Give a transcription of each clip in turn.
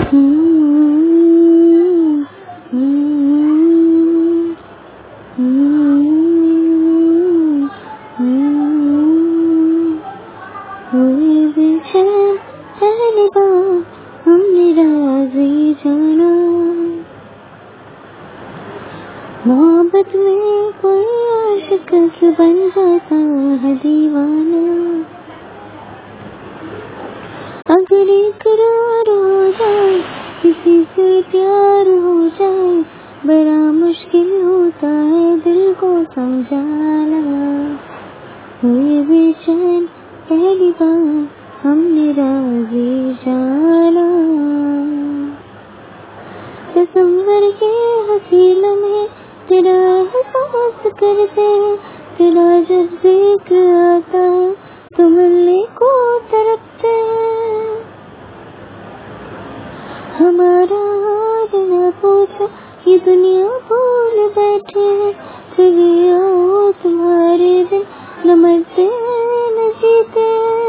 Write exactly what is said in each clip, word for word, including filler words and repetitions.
हम्म, हम्म, हम्म, हम्म। हुए बेचैन पहली बार हमने राज़ी जाना, मोहब्बत में कोई आशिक बन जाता है दीवाना। अगर इकरार हो जाए, किसी से प्यार हो जाए, बड़ा मुश्किल होता है दिल को समझाना। हुए बेचैन पहली बार हमने राज़ी जाना, तसव्वुर के हंसी लम्हे तेरा एहसास करते हैं, तेरा जब जिक्र आता है तो मिलने को तरसते हैं। हमारा हाल न पूछो, ये दुनिया भूल बैठे हैं, चले आओ तुम्हारे दिन न मरते न जीते।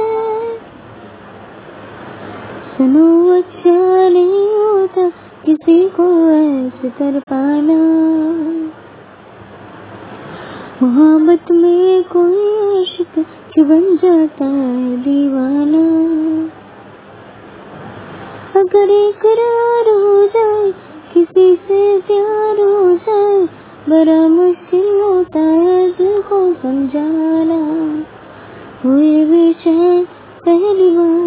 सुनो अच्छा नहीं होता किसी को ऐसे तड़पाना, मोहब्बत में कोई आशिक क्यों बन जाता है दीवाना। अगर इकरार हो जाए, किसी से प्यार हो जाए, बड़ा मुश्किल होता है दिल को समझाना। हुए बेचैन पहली बार